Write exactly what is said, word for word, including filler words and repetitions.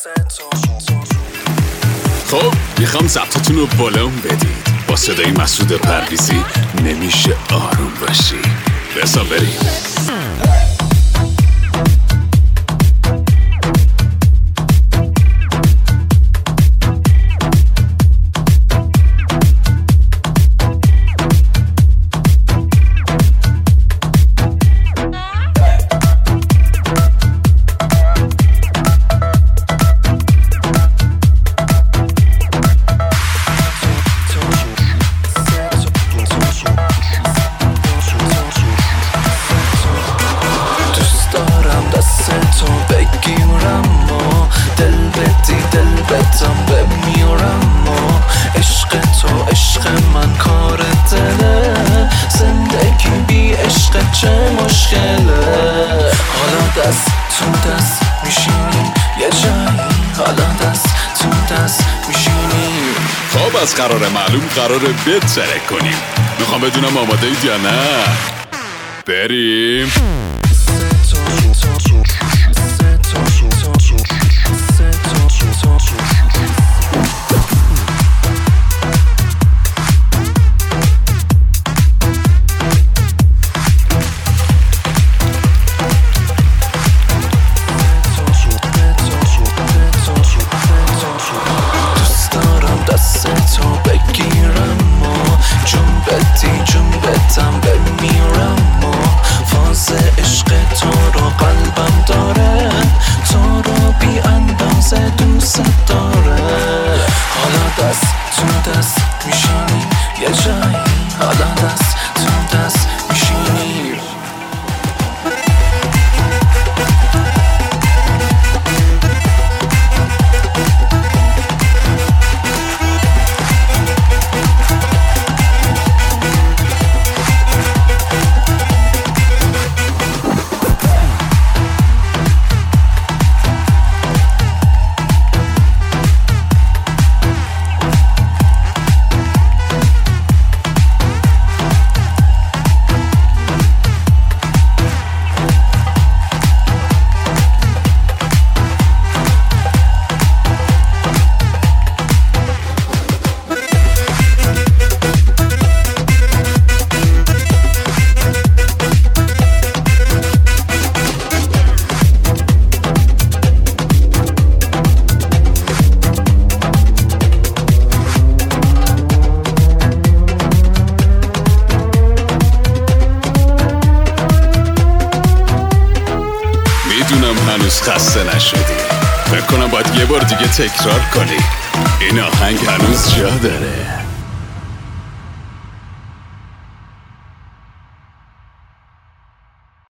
خب میخوام ضبطتون رو بالام بدید. با صدای مسعود پرویزی نمیشه آروم باشی. بسا بریم. تو بگیرم و دل بدی دل بدم بمیرم و عشق تو عشق من کار دله، زندگی بی عشق چه مشکله. حالا دست تو دست میشینیم یه جایی، حالا دست تو دست میشینیم. خب از قرار معلوم قراره بترک کنیم. میخوام بدونم آماده اید یا نه؟ بریم. تو بگیرم و جون بدی جون بدم بمیرم و فاز عشق تو رو قلبم داره، تو رو بی اندازه دوست داره. حالا دست تو دست میشینیم یه جایی، حالا دست تو دست میشینیم. میدونم هنوز خسته نشدی، فکر کنم باید یه بار دیگه تکرار کنی. این آهنگ هنوز جا داره.